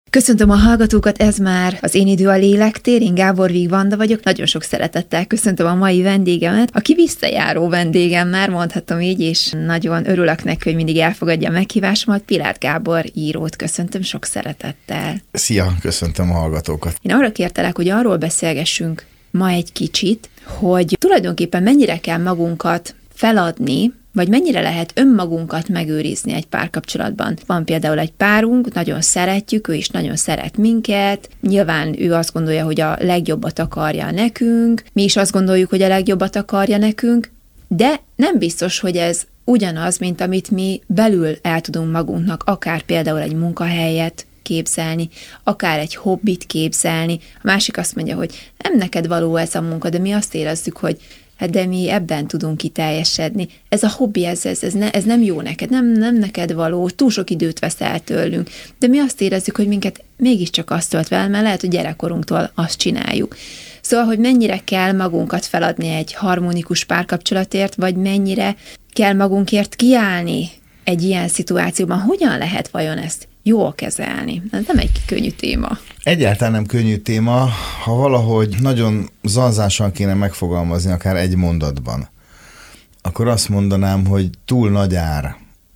Köszöntöm a hallgatókat, ez már az Én idő a lélektér, én Gábor Víg Vanda vagyok, nagyon sok szeretettel köszöntöm a mai vendégemet, aki visszajáró vendégem már, mondhatom így, és nagyon örülök neki, hogy mindig elfogadja a meghívásomat. Pilát Gábor írót köszöntöm sok szeretettel. Szia, köszöntöm a hallgatókat. Én arra kértelek, hogy arról beszélgessünk ma egy kicsit, hogy tulajdonképpen mennyire kell magunkat feladni, vagy mennyire lehet önmagunkat megőrizni egy párkapcsolatban. Van például egy párunk, nagyon szeretjük, ő is nagyon szeret minket, nyilván ő azt gondolja, hogy a legjobbat akarja nekünk, mi is azt gondoljuk, hogy a legjobbat akarja nekünk, de nem biztos, hogy ez ugyanaz, mint amit mi belül el tudunk magunknak, akár például egy munkahelyet képzelni, akár egy hobbit képzelni. A másik azt mondja, hogy nem neked való ez a munka, de mi azt érezzük, hogy hát de mi ebben tudunk kiteljesedni. Ez a hobbi, ez nem jó neked, nem neked való, túl sok időt vesz el tőlünk. De mi azt érezzük, hogy minket mégiscsak azt tölt vele, mert lehet, hogy gyerekkorunktól azt csináljuk. Szóval, hogy mennyire kell magunkat feladni egy harmonikus párkapcsolatért, vagy mennyire kell magunkért kiállni egy ilyen szituációban. Hogyan lehet vajon ezt jól kezelni? Ez nem egy könnyű téma. Egyáltalán nem könnyű téma, ha valahogy nagyon zanzásan kéne megfogalmazni, akár egy mondatban, akkor azt mondanám, hogy túl nagy ár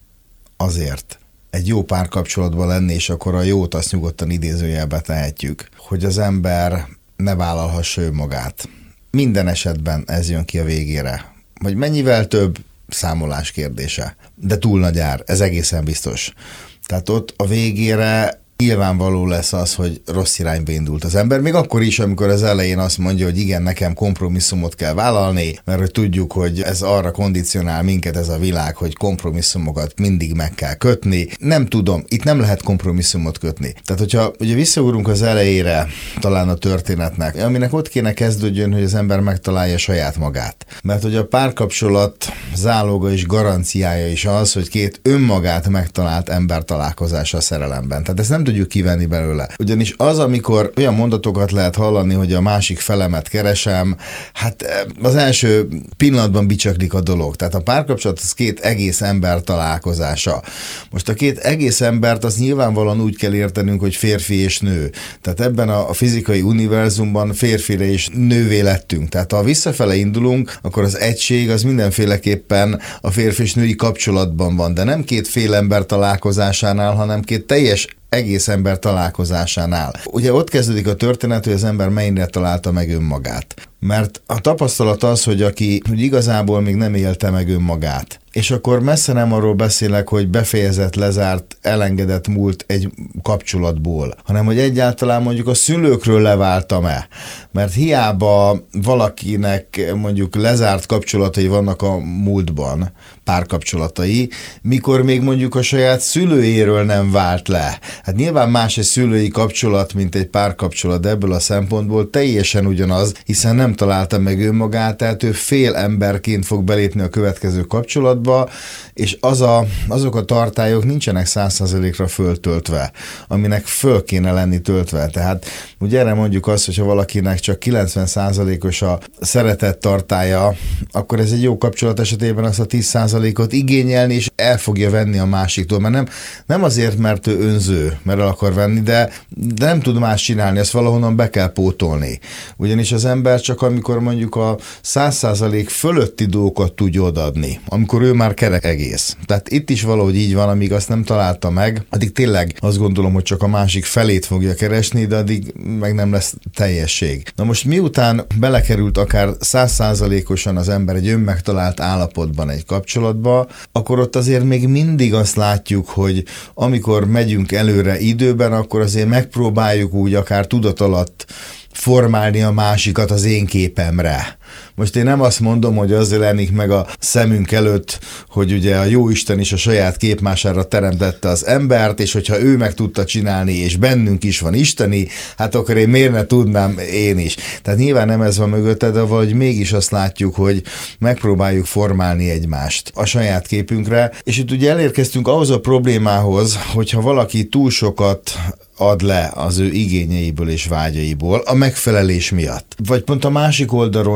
azért egy jó párkapcsolatban lenni, és akkor a jót azt nyugodtan idézőjelbe tehetjük, hogy az ember ne vállalhassa önmagát. Minden esetben ez jön ki a végére. Hogy mennyivel több, számolás kérdése. De túl nagy ár, ez egészen biztos. Tehát ott a végére nyilvánvaló lesz az, hogy rossz irányba indult az ember, még akkor is, amikor az elején azt mondja, hogy igen, nekem kompromisszumot kell vállalni, mert hogy tudjuk, hogy ez arra kondicionál minket ez a világ, hogy kompromisszumokat mindig meg kell kötni. Nem tudom, itt nem lehet kompromisszumot kötni. Tehát, hogyha ugye visszaugrunk az elejére talán a történetnek, aminek ott kéne kezdődjön, hogy az ember megtalálja saját magát. Mert hogy a párkapcsolat záloga és garanciája is az, hogy két önmagát megtalált ember találkozása a szerelemben. Tehát ezt nem tudjuk kivenni belőle. Ugyanis az, amikor olyan mondatokat lehet hallani, hogy a másik felemet keresem, hát az első pillanatban bicsaklik a dolog. Tehát a párkapcsolat az két egész ember találkozása. Most a két egész embert az nyilvánvalóan úgy kell értenünk, hogy férfi és nő. Tehát ebben a fizikai univerzumban férfire és nővé lettünk. Tehát ha visszafele indulunk, akkor az egység az mindenféleképpen a férfi és női kapcsolatban van, de nem két fél ember találkozásánál, hanem két teljes egész ember találkozásánál. Ugye ott kezdődik a történet, hogy az ember mennyire találta meg önmagát. Mert a tapasztalat az, hogy aki igazából még nem élte meg önmagát, és akkor messze nem arról beszélek, hogy befejezett, lezárt, elengedett múlt egy kapcsolatból, hanem hogy egyáltalán mondjuk a szülőkről leváltam-e. Mert hiába valakinek mondjuk lezárt kapcsolatai vannak a múltban, párkapcsolatai, mikor még mondjuk a saját szülőjéről nem vált le. Hát nyilván más egy szülői kapcsolat, mint egy párkapcsolat, de ebből a szempontból teljesen ugyanaz, hiszen nem találta meg önmagát, tehát ő fél emberként fog belépni a következő kapcsolatba, és azok a tartályok nincsenek 100%-ra föltöltve, aminek föl kéne lenni töltve. Tehát ugye erre mondjuk azt, hogyha valakinek csak 90%-os a szeretet tartálya, akkor ez egy jó kapcsolat esetében azt a 10%-ot igényelni, és el fogja venni a másiktól, mert nem azért, mert ő önző, mert el akar venni, de nem tud más csinálni, ezt valahonnan be kell pótolni. Ugyanis az ember csak amikor mondjuk a 100% fölötti dolgokat tudja odaadni, amikor ő már kerek egész. Tehát itt is valahogy így van, amíg azt nem találta meg, addig tényleg azt gondolom, hogy csak a másik felét fogja keresni, de addig meg nem lesz teljesség. Na most miután belekerült akár 100%-osan az ember egy önmegtalált állapotban egy kapcsolatba, akkor ott azért még mindig azt látjuk, hogy amikor megyünk előre időben, akkor azért megpróbáljuk úgy akár tudat alatt formálni a másikat az én képemre. Most én nem azt mondom, hogy az jelenik meg a szemünk előtt, hogy ugye a Jóisten is a saját képmására teremtette az embert, és hogyha ő meg tudta csinálni, és bennünk is van isteni, hát akkor én miért ne tudnám én is. Tehát nyilván nem ez van mögötte, de valahogy mégis azt látjuk, hogy megpróbáljuk formálni egymást a saját képünkre, és itt ugye elérkeztünk ahhoz a problémához, hogyha valaki túl sokat ad le az ő igényeiből és vágyaiból a megfelelés miatt. Vagy pont a másik oldalról nem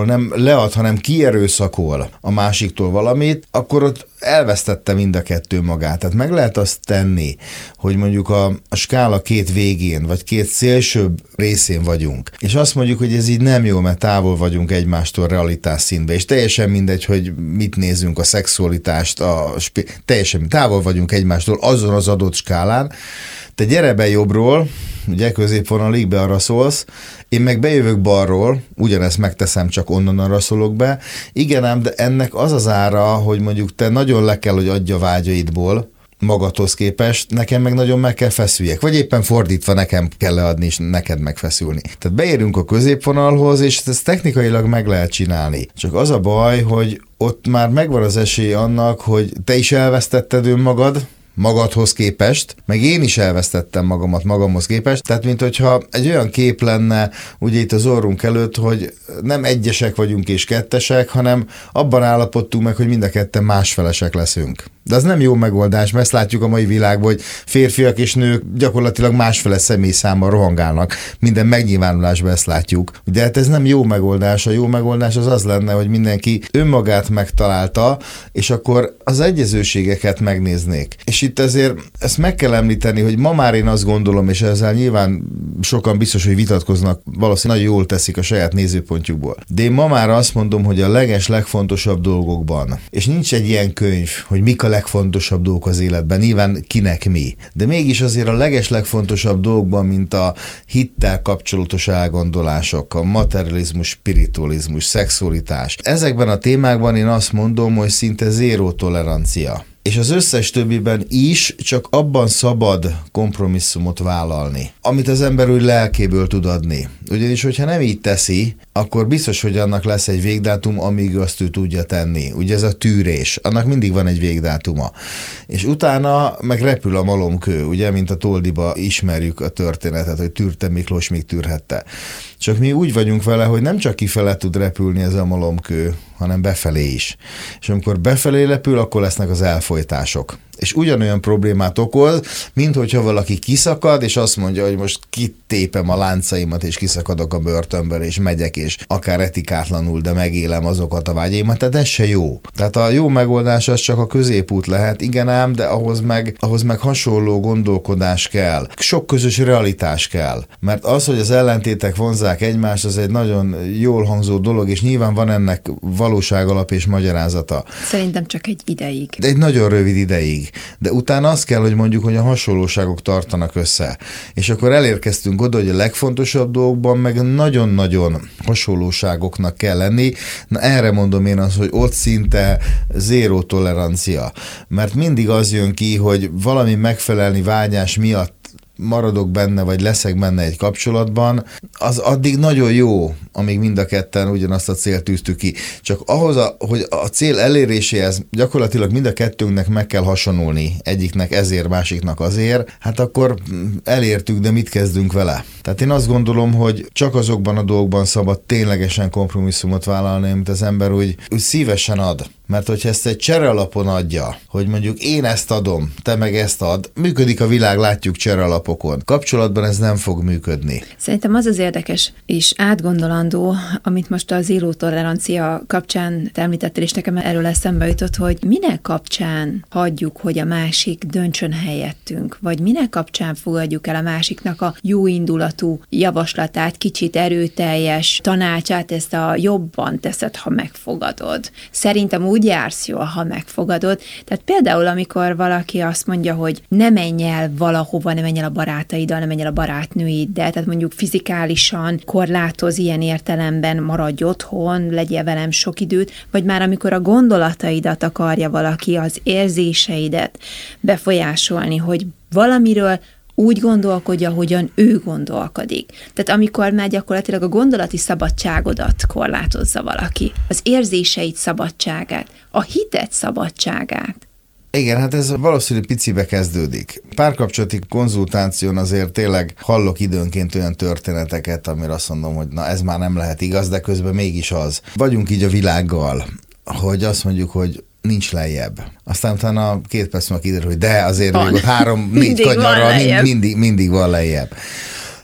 lead, hanem kierőszakol a másiktól valamit, akkor ott elvesztette mind a kettő magát. Tehát meg lehet azt tenni, hogy mondjuk a skála két végén, vagy két szélsőbb részén vagyunk, és azt mondjuk, hogy ez így nem jó, mert távol vagyunk egymástól realitás szintbe, és teljesen mindegy, hogy mit nézünk, a szexualitást, teljesen távol vagyunk egymástól azon az adott skálán. Te gyere be jobbról, ugye középvonalig be arra szólsz, én meg bejövök balról, ugyanezt megteszem, csak onnan arra szólok be. Igen ám, de ennek az az ára, hogy mondjuk te nagyon le kell, hogy adja vágyaidból magadhoz képest, nekem meg nagyon meg kell feszüljek. Vagy éppen fordítva, nekem kell leadni, és neked megfeszülni. Tehát beérünk a középvonalhoz, és ezt technikailag meg lehet csinálni. Csak az a baj, hogy ott már megvan az esély annak, hogy te is elvesztetted önmagad, magadhoz képest, meg én is elvesztettem magamat magamhoz képest, tehát mint hogyha egy olyan kép lenne ugye itt az orrunk előtt, hogy nem egyesek vagyunk és kettesek, hanem abban állapodtunk meg, hogy mind a ketten másfelesek leszünk. De az nem jó megoldás, mert ezt látjuk a mai világban, hogy férfiak és nők gyakorlatilag másfele személyszámmal rohangálnak. Minden megnyilvánulásban ezt látjuk. De hát ez nem jó megoldás. A jó megoldás az lenne, hogy mindenki önmagát megtalálta, és akkor az egyezőségeket megnéznék. És itt ezért ezt meg kell említeni, hogy ma már én azt gondolom, és ezzel nyilván sokan biztos, hogy vitatkoznak, valószínűleg nagyon jól teszik a saját nézőpontjukból. De én ma már azt mondom, hogy a legfontosabb dolgokban, és nincs egy ilyen könyv, hogy mik a legfontosabb dolgok az életben, nyilván kinek mi. De mégis azért a legfontosabb dolgokban, mint a hittel kapcsolatos elgondolások, a materializmus, spiritualizmus, szexualitás. Ezekben a témákban én azt mondom, hogy szinte zéró tolerancia. És az összes többiben is csak abban szabad kompromisszumot vállalni, amit az ember úgy lelkéből tud adni. Ugyanis, hogyha nem így teszi, akkor biztos, hogy annak lesz egy végdátum, amíg azt ő tudja tenni. Ugye ez a tűrés, annak mindig van egy végdátuma. És utána meg repül a malomkő, ugye, mint a Toldiba ismerjük a történetet, hogy tűrte Miklós, míg tűrhette. Csak mi úgy vagyunk vele, hogy nem csak kifele tud repülni ez a malomkő, hanem befelé is. És amikor befelé repül, akkor lesznek az elfojtások. És ugyanolyan problémát okoz, mint hogyha valaki kiszakad, és azt mondja, hogy most kitépem a láncaimat, és kiszakadok a börtönből, és megyek, és akár etikátlanul, de megélem azokat a vágyaimat, tehát ez se jó. Tehát a jó megoldás az csak a középút lehet, igen ám, de ahhoz meg hasonló gondolkodás kell. Sok közös realitás kell. Mert az, hogy az ellentétek vonzzák egymást, az egy nagyon jól hangzó dolog, és nyilván van ennek valóság alap és magyarázata. Szerintem csak egy ideig. De egy nagyon rövid ideig. De utána azt kell, hogy mondjuk, hogy a hasonlóságok tartanak össze. És akkor elérkeztünk oda, hogy a legfontosabb dolgokban meg nagyon-nagyon hasonlóságoknak kell lenni. Na erre mondom én azt, hogy ott szinte zéró tolerancia. Mert mindig az jön ki, hogy valami megfelelni vágyás miatt maradok benne, vagy leszek benne egy kapcsolatban, az addig nagyon jó, amíg mind a ketten ugyanazt a célt tűztük ki. Csak ahhoz, hogy a cél eléréséhez gyakorlatilag mind a kettőnknek meg kell hasonulni, egyiknek ezért, másiknak azért, hát akkor elértük, de mit kezdünk vele? Tehát én azt gondolom, hogy csak azokban a dolgokban szabad ténylegesen kompromisszumot vállalni, amit az ember úgy szívesen ad. Mert hogyha ezt egy csere alapon adja, hogy mondjuk én ezt adom, te meg ezt ad, működik a világ, látjuk csere alapokon. Kapcsolatban ez nem fog működni. Szerintem az az érdekes és átgondolandó, amit most a zéró tolerancia kapcsán te említettél, és nekem erről eszembe jutott, hogy minek kapcsán hagyjuk, hogy a másik döntsön helyettünk, vagy minek kapcsán fogadjuk el a másiknak a jóindulatú javaslatát, kicsit erőteljes tanácsát, ezt a jobban teszed, ha megfogadod. Szerintem úgy jársz jól, ha megfogadod. Tehát például, amikor valaki azt mondja, hogy ne menj el valahova, ne menj el a barátaiddal, ne menj el a barátnőiddel, tehát mondjuk fizikálisan korlátoz ilyen értelemben, maradj otthon, legyél velem sok időt, vagy már amikor a gondolataidat akarja valaki, az érzéseidet befolyásolni, hogy valamiről úgy gondolkodj, ahogyan ő gondolkodik. Tehát amikor már gyakorlatilag a gondolati szabadságodat korlátozza valaki, az érzéseid szabadságát, a hited szabadságát. Igen, hát ez valószínű picibe kezdődik. Párkapcsolati konzultáción azért tényleg hallok időnként olyan történeteket, amire azt mondom, hogy na ez már nem lehet igaz, de közben mégis az. Vagyunk így a világgal, hogy azt mondjuk, hogy nincs lejjebb. Aztán utána 2 perc múlva kiderül, hogy de azért még ott 3-4 kanyarral mindig van lejjebb.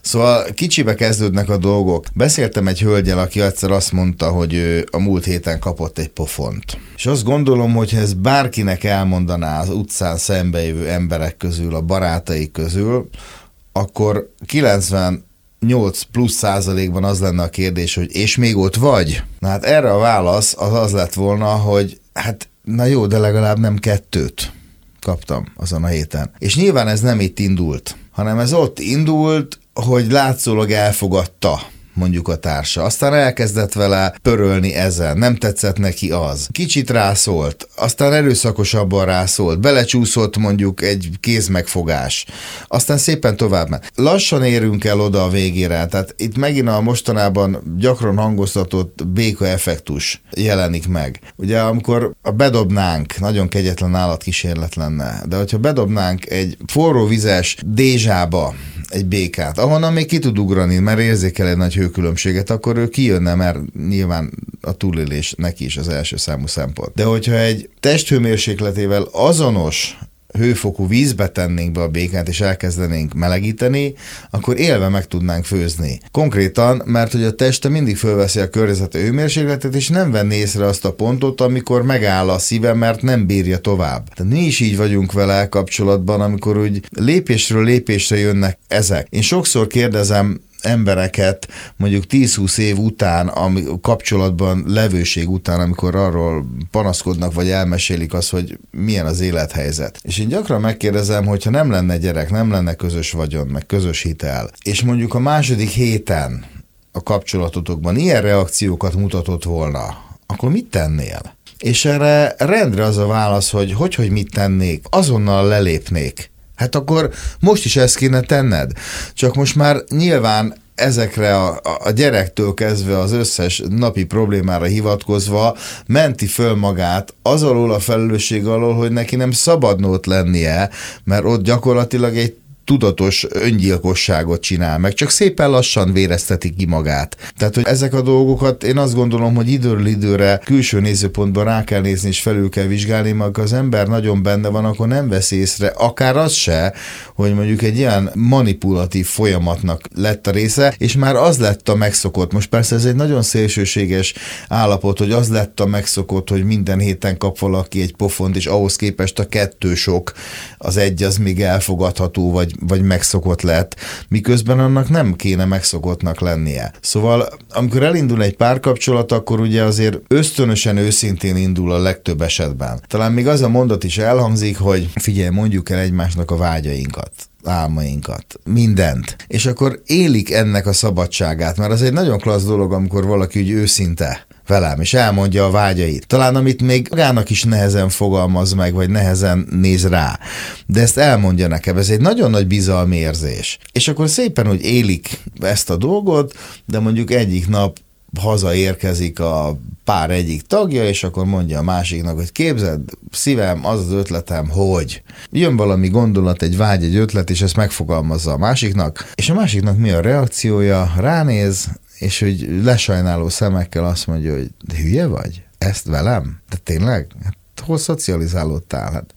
Szóval kicsibe kezdődnek a dolgok. Beszéltem egy hölgyel, aki egyszer azt mondta, hogy ő a múlt héten kapott egy pofont. És azt gondolom, hogy ha ez bárkinek elmondaná az utcán szembejövő emberek közül, a barátai közül, akkor 98+% az lenne a kérdés, hogy és még ott vagy? Na hát erre a válasz az lett volna, hogy hát na jó, de legalább nem 2 kaptam azon a héten. És nyilván ez nem itt indult, hanem ez ott indult, hogy látszólag elfogadta mondjuk a társa. Aztán elkezdett vele pörölni ezen, nem tetszett neki az. Kicsit rászólt, aztán erőszakosabban rászólt, belecsúszott mondjuk egy kézmegfogás, aztán szépen tovább. Lassan érünk el oda a végére, tehát itt megint a mostanában gyakran hangoztatott béka effektus jelenik meg. Ugye amikor bedobnánk, nagyon kegyetlen állatkísérlet lenne, de hogyha bedobnánk egy forró vizes dézsába egy békát, ahonnan még ki tud ugrani, mert érzékel egy nagy hőkülönbséget, akkor ő kijönne, mert nyilván a túlélés neki is az első számú szempont. De hogyha egy testhőmérsékletével azonos hőfokú vízbe tennénk be a békát, és elkezdenénk melegíteni, akkor élve meg tudnánk főzni. Konkrétan, mert hogy a teste mindig fölveszi a környezeti hőmérsékletet, és nem venné észre azt a pontot, amikor megáll a szíve, mert nem bírja tovább. Tehát mi is így vagyunk vele kapcsolatban, amikor úgy lépésről lépésre jönnek ezek. Én sokszor kérdezem embereket mondjuk 10-20 év után, kapcsolatban levőség után, amikor arról panaszkodnak, vagy elmesélik azt, hogy milyen az élethelyzet. És én gyakran megkérdezem, hogyha nem lenne gyerek, nem lenne közös vagyon, meg közös hitel, és mondjuk a második héten a kapcsolatotokban ilyen reakciókat mutatott volna, akkor mit tennél? És erre rendre az a válasz, hogy mit tennék? Azonnal lelépnék. Hát akkor most is ezt kéne tenned. Csak most már nyilván ezekre a gyerektől kezdve az összes napi problémára hivatkozva menti föl magát az alól a felelősség alól, hogy neki nem szabadna ott lennie, mert ott gyakorlatilag egy tudatos öngyilkosságot csinál meg, csak szépen lassan vérezteti ki magát. Tehát, hogy ezek a dolgokat én azt gondolom, hogy időről időre külső nézőpontban rá kell nézni és felül kell vizsgálni, mert az ember nagyon benne van, akkor nem vesz észre, akár az se, hogy mondjuk egy ilyen manipulatív folyamatnak lett a része, és már az lett a megszokott. Most persze ez egy nagyon szélsőséges állapot, hogy az lett a megszokott, hogy minden héten kap valaki egy pofont, és ahhoz képest a 2 sok, az 1 az még elfogadható, vagy megszokott lett, miközben annak nem kéne megszokottnak lennie. Szóval, amikor elindul egy párkapcsolat, akkor ugye azért ösztönösen, őszintén indul a legtöbb esetben. Talán még az a mondat is elhangzik, hogy figyelj, mondjuk el egymásnak a vágyainkat, álmainkat, mindent. És akkor élik ennek a szabadságát, mert az egy nagyon klassz dolog, amikor valaki úgy őszinte velem, és elmondja a vágyait. Talán amit még magának is nehezen fogalmaz meg, vagy nehezen néz rá. De ezt elmondja nekem, ez egy nagyon nagy bizalmi érzés. És akkor szépen úgy élik ezt a dolgot, de mondjuk egyik nap hazaérkezik a pár egyik tagja, és akkor mondja a másiknak, hogy képzeld, szívem, az ötletem, hogy jön valami gondolat, egy vágy, egy ötlet, és ezt megfogalmazza a másiknak, és a másiknak mi a reakciója? Ránéz, és hogy lesajnáló szemekkel azt mondja, hogy hülye vagy? Ezt velem? De tényleg? Hát, hol szocializálódtál? Hát,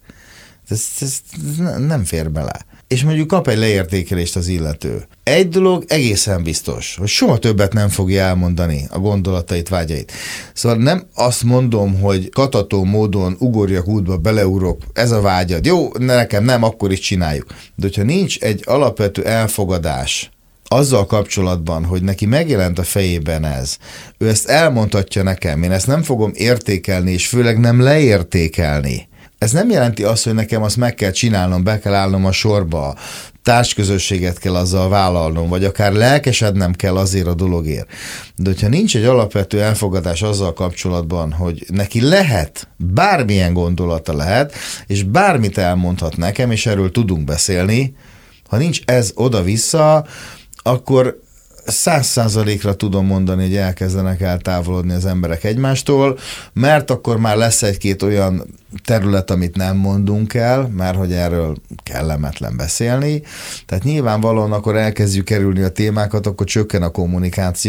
ez nem fér bele. És mondjuk kap egy leértékelést az illető. Egy dolog egészen biztos, hogy soha többet nem fogja elmondani a gondolatait, vágyait. Szóval nem azt mondom, hogy katató módon ugorjak útba, beleugrok, ez a vágyad. Jó, nekem nem, akkor is csináljuk. De hogyha nincs egy alapvető elfogadás azzal kapcsolatban, hogy neki megjelent a fejében ez, ő ezt elmondhatja nekem, én ezt nem fogom értékelni, és főleg nem leértékelni. Ez nem jelenti azt, hogy nekem azt meg kell csinálnom, be kell állnom a sorba, társközösséget kell azzal vállalnom, vagy akár lelkesednem kell azért a dologért. De hogyha nincs egy alapvető elfogadás azzal kapcsolatban, hogy neki lehet, bármilyen gondolata lehet, és bármit elmondhat nekem, és erről tudunk beszélni, ha nincs ez oda-vissza, akkor 100%-ra tudom mondani, hogy elkezdenek eltávolodni az emberek egymástól, mert akkor már lesz egy-két olyan terület, amit nem mondunk el, mert hogy erről kellemetlen beszélni. Tehát nyilvánvalóan akkor elkezdjük kerülni a témákat, akkor csökken a kommunikáció,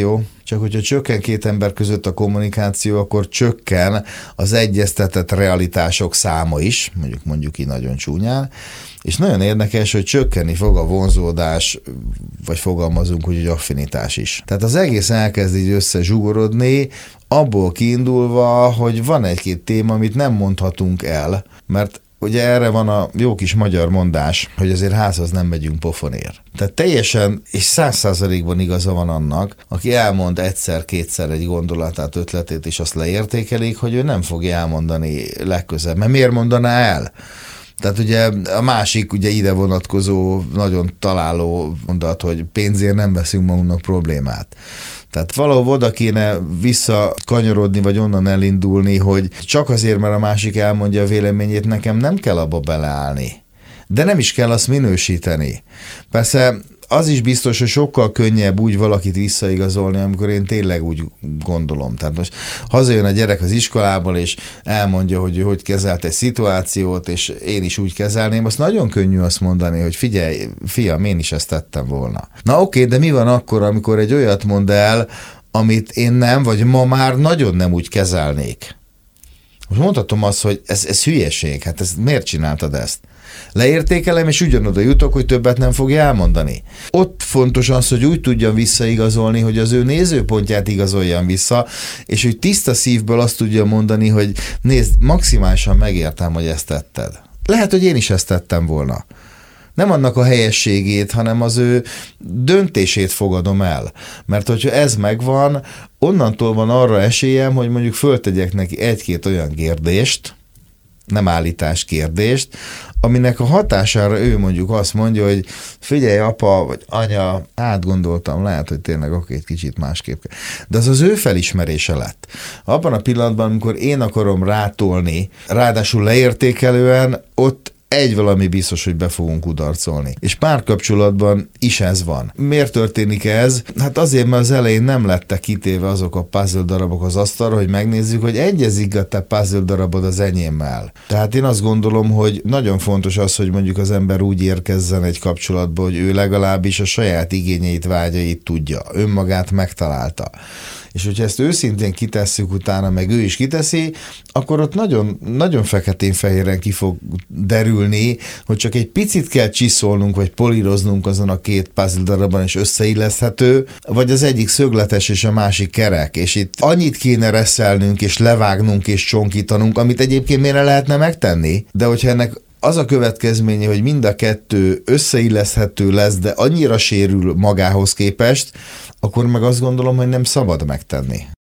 Csak hogyha csökken két ember között a kommunikáció, akkor csökken az egyeztetett realitások száma is, mondjuk így nagyon csúnyán, és nagyon érdekes, hogy csökkenni fog a vonzódás, vagy fogalmazunk úgy, hogy affinitás is. Tehát az egész elkezd így összezsugorodni, abból kiindulva, hogy van egy-két téma, amit nem mondhatunk el, mert ugye erre van a jó kis magyar mondás, hogy azért házhoz nem megyünk pofonért. Tehát teljesen és 100%-ban igaza van annak, aki elmond egyszer-kétszer egy gondolatát, ötletét, és azt leértékelik, hogy ő nem fogja elmondani legközelebb. Mert miért mondaná el? Tehát ugye a másik ugye ide vonatkozó, nagyon találó mondat, hogy pénzért nem veszünk magunknak problémát. Tehát valahol oda kéne visszakanyarodni, vagy onnan elindulni, hogy csak azért, mert a másik elmondja a véleményét, nekem nem kell abba beleállni. De nem is kell azt minősíteni. Persze az is biztos, hogy sokkal könnyebb úgy valakit visszaigazolni, amikor én tényleg úgy gondolom. Tehát most hazajön a gyerek az iskolából, és elmondja, hogy kezelt egy szituációt, és én is úgy kezelném, azt nagyon könnyű azt mondani, hogy figyelj, fiam, én is ezt tettem volna. Na oké, de mi van akkor, amikor egy olyat mond el, amit én nem, vagy ma már nagyon nem úgy kezelnék? Most mondhatom azt, hogy ez hülyeség, hát miért csináltad ezt? Leértékelem, és ugyanoda jutok, hogy többet nem fogja elmondani. Ott fontos az, hogy úgy tudjam visszaigazolni, hogy az ő nézőpontját igazoljam vissza, és hogy tiszta szívből azt tudja mondani, hogy nézd, maximálisan megértem, hogy ezt tetted. Lehet, hogy én is ezt tettem volna. Nem annak a helyességét, hanem az ő döntését fogadom el. Mert hogyha ez megvan, onnantól van arra esélyem, hogy mondjuk föltegyek neki egy-két olyan kérdést, nem állítás kérdést, aminek a hatására ő mondjuk azt mondja, hogy figyelj apa, vagy anya, átgondoltam, lehet, hogy tényleg egy kicsit másképp. De az ő felismerése lett. Abban a pillanatban, amikor én akarom rátolni, ráadásul leértékelően, ott egy valami biztos, hogy be fogunk kudarcolni. És párkapcsolatban is ez van. Miért történik ez? Hát azért, mert az elején nem lettek kitéve azok a puzzle darabok az asztalra, hogy megnézzük, hogy egyezik a te puzzle darabod az enyémmel. Tehát én azt gondolom, hogy nagyon fontos az, hogy mondjuk az ember úgy érkezzen egy kapcsolatba, hogy ő legalábbis a saját igényeit, vágyait tudja. Önmagát megtalálta. És hogyha ezt őszintén kitesszük utána, meg ő is kiteszi, akkor ott nagyon, nagyon feketén-fehéren ki fog derülni, hogy csak egy picit kell csiszolnunk, vagy políroznunk azon a két puzzle darabban, és összeilleszthető, vagy az egyik szögletes, és a másik kerek. És itt annyit kéne reszelnünk, és levágnunk, és csonkítanunk, amit egyébként miért lehetne megtenni, de hogyha ennek az a következménye, hogy mind a kettő összeilleszthető lesz, de annyira sérül magához képest, akkor meg azt gondolom, hogy nem szabad megtenni.